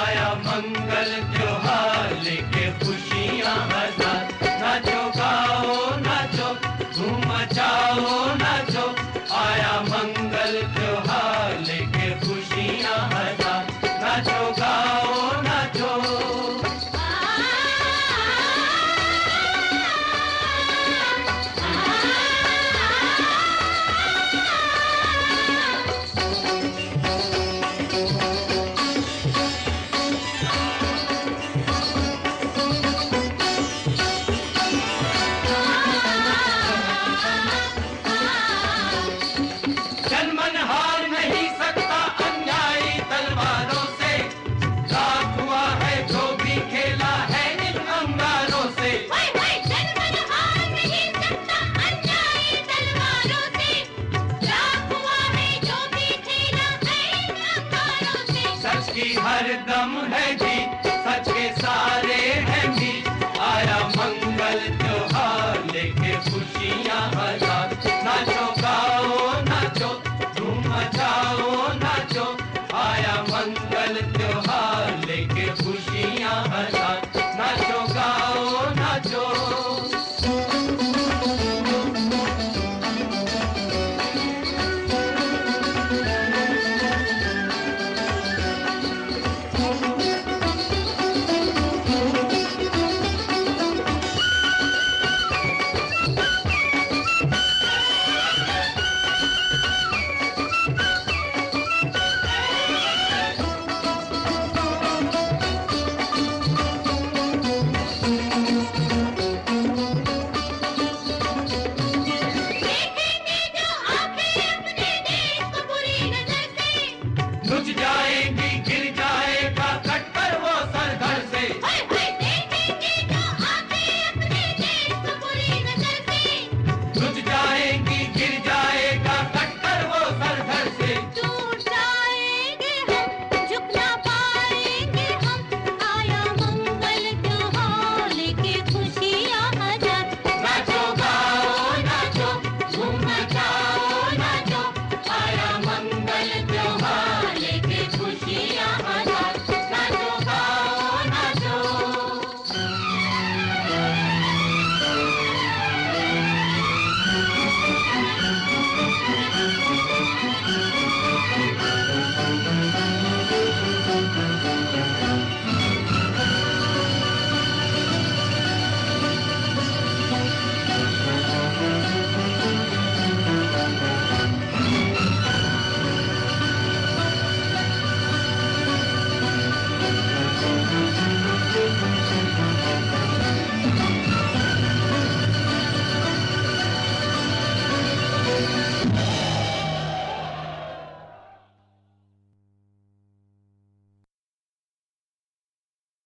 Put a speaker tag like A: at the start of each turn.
A: आया मंगल त्योहार लेके खुशियां हजार। नाचो गाओ नाचो धूम मचाओ नाचो, आया मंगल त्योहार लेके खुशियां हजार। नाचो गाओ नाचो। जनमन हार नहीं सकता अन्यायी तलवारों से, रात हुआ है जो भी खेला है इन अंगारों से।
B: जनमन हार नहीं सकता अन्यायी तलवारों से, रात हुआ है जो भी खेला है इन अंगारों से।
A: सच की हर दम है जीत, सच के सारे हैं मीत, आया मंगल त्योहार लेके खुशियां हजार। नाचो गाओ नाचो धूम मचाओ नाचो, आया मंगल त्योहार।